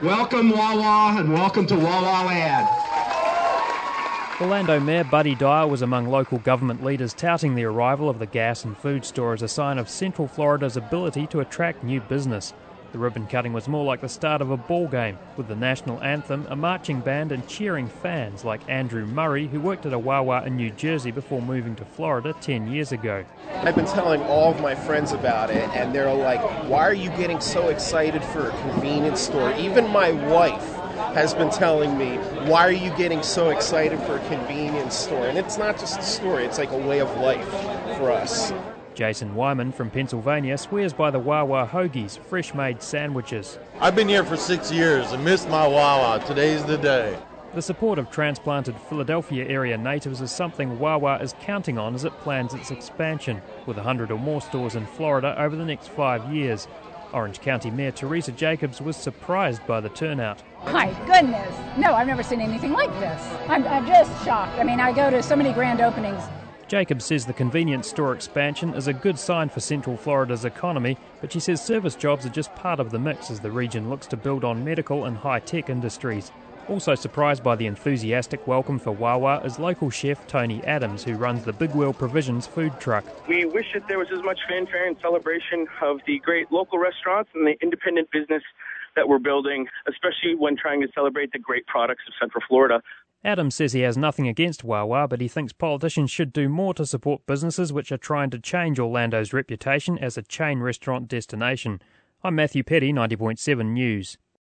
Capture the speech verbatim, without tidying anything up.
Welcome, Wawa, and welcome to Wawa Land. Orlando Mayor Buddy Dyer was among local government leaders touting the arrival of the gas and food store as a sign of Central Florida's ability to attract new business. The ribbon cutting was more like the start of a ball game, with the national anthem, a marching band and cheering fans like Andrew Murray, who worked at a Wawa in New Jersey before moving to Florida ten years ago. I've been telling all of my friends about it, and they're like, why are you getting so excited for a convenience store? Even my wife has been telling me, why are you getting so excited for a convenience store? And it's not just a store, it's like a way of life for us. Jason Wyman from Pennsylvania swears by the Wawa hoagies, fresh-made sandwiches. I've been here for six years and missed my Wawa. Today's the day. The support of transplanted Philadelphia area natives is something Wawa is counting on as it plans its expansion, with one hundred or more stores in Florida over the next five years. Orange County Mayor Teresa Jacobs was surprised by the turnout. My goodness. No, I've never seen anything like this. I'm, I'm just shocked. I mean, I go to so many grand openings. Jacobs says the convenience store expansion is a good sign for Central Florida's economy, but she says service jobs are just part of the mix as the region looks to build on medical and high-tech industries. Also surprised by the enthusiastic welcome for Wawa is local chef Tony Adams, who runs the Big Wheel Provisions food truck. We wish that there was as much fanfare and celebration of the great local restaurants and the independent business that we're building, especially when trying to celebrate the great products of Central Florida. Adams says he has nothing against Wawa, but he thinks politicians should do more to support businesses which are trying to change Orlando's reputation as a chain restaurant destination. I'm Matthew Petty, ninety point seven News.